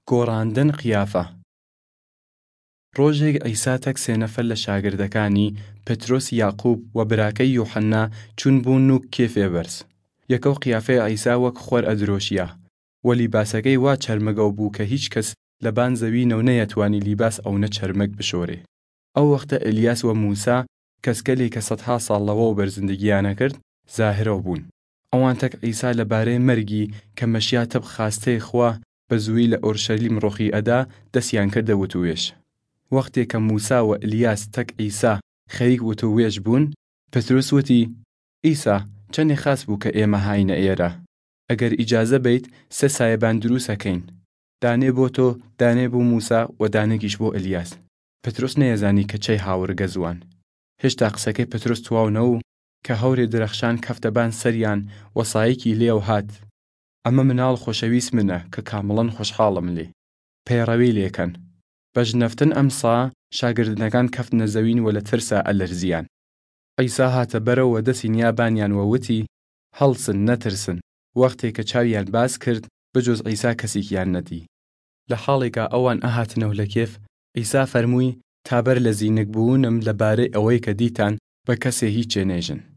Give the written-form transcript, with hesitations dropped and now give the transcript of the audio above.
گۆڕاندن قیافە. ڕۆژێک عیسا تەک سێ نەفەر لە شاگردەکانی پێترۆس، یاقوب و براکەی یوحەنا چوون بوون و کێفێ بەرز. یەکەو قیافەی عیسا وەک خۆر ئەدرۆشیە و لیباسەکەی وا چەرمەگەو بوو کە هیچ کەس لە بان زەوی نەو نەیەتوانی لیباس ئەوەنە چەرمەک بشۆرێ. ئەو وەختە ئێلیاس و موسا کەسکەلێک کە سەدها ساڵ لەوە و بەرزندگییانە کرد زاهرەو بوون. ئەوان تەک عیسا لەبارەی مەرگی کە مەشیا تەب خاستەی خوا بە زووی لە ئۆرشەلیم ڕۆخی ئەدا دەستیان کردە وتووێژ. وەختێک کە موسا و ئێلیاس تەک عیسا خەریک وتووێژ بوون، پێترۆس وتی: ئیسا، چەندێ خاس بوو کە ئێمە هاینە ئێرە. ئەگەر ئیجازە بیت 3 سایەبان دروستەکەین، دانێ بۆ تۆ، دانێ بۆ موسا و دانێکیش بۆ ئێلیاس. پێترۆس نەیەزانی کە چەی هاوڕگە زوان. هێشتا قسەکەی پێترۆس تواونەوە کە هەورێ درەخشان کەفتەبان سەریان وەسایەکی لێو هات: ئەمە مناڵ خۆشەویست منە کە کامڵەن خۆشحاڵم لێ، پەیڕەوی لێکەن. بە ژنەفتن ئەمسا شاگردنەکان کەفتنە زەوین و لە ترسا ئەلەرزیان. عیسا هاتە بەرەوە و دەستی نیابانیان وەوتی: هەڵسن، نەترسن. وەختێک کە چاویان باس کرد بجۆز عیسا کەسێکیان نەدی. لە حاڵێکا ئەوان ئەهاتنەوە لە کێف، عیسا فەرمووی: تابەر لە زینک بوونم لەبارەی ئەوەی کە دیتان بە کەسێ هیچ نێژن.